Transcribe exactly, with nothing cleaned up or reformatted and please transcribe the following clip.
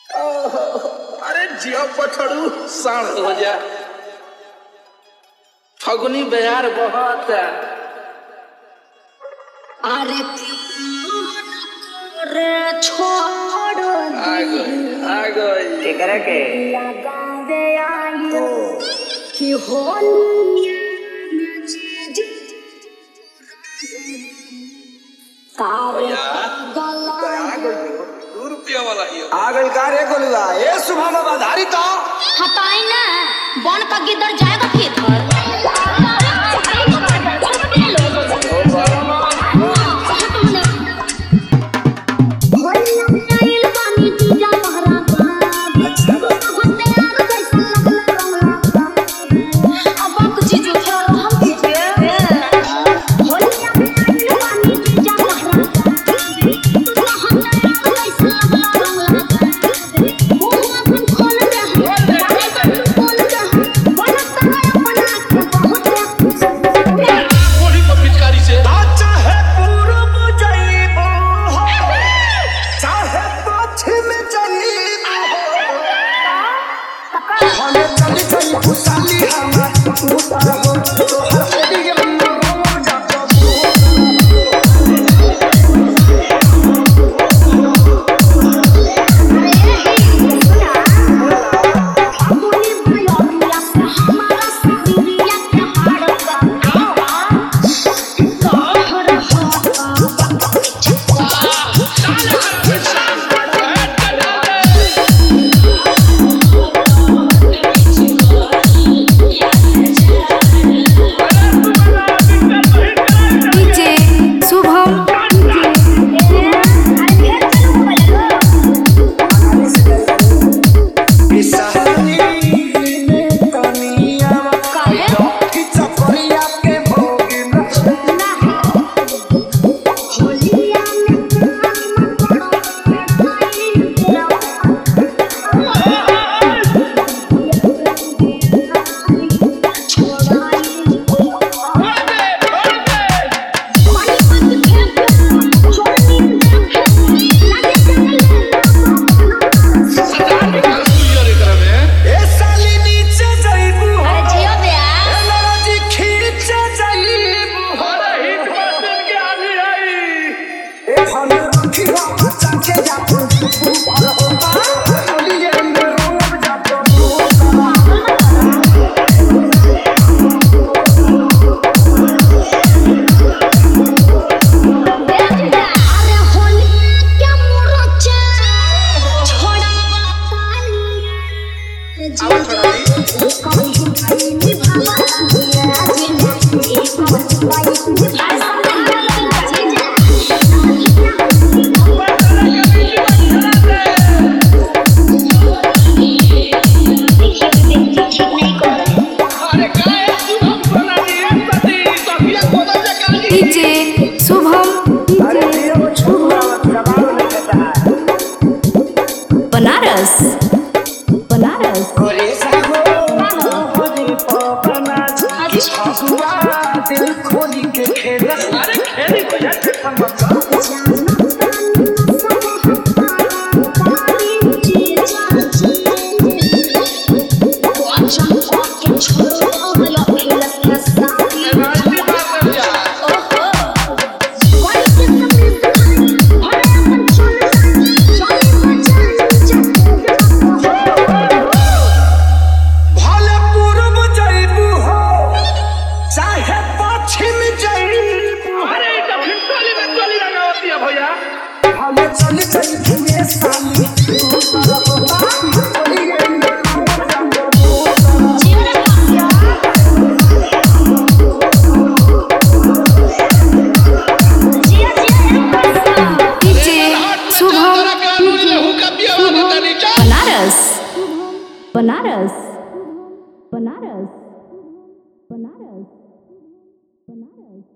अरे जियो पछड़ू साढ़ हो जा फगुनी बयार बहुत है। अरे रे छोड़ आ गई आ गई केकरा के लगा दे आयो कि होली तारे गला आ गई दो रुपया वाला ही आ गई का रे गोलुआ ए शुभम बाबा धारी तो हटाई ना बन का गिदर जाएगा किधर बनारस बनारस दिल खोली के खेल अरे खेली को जाते बनारस बनारस बनारस बनारस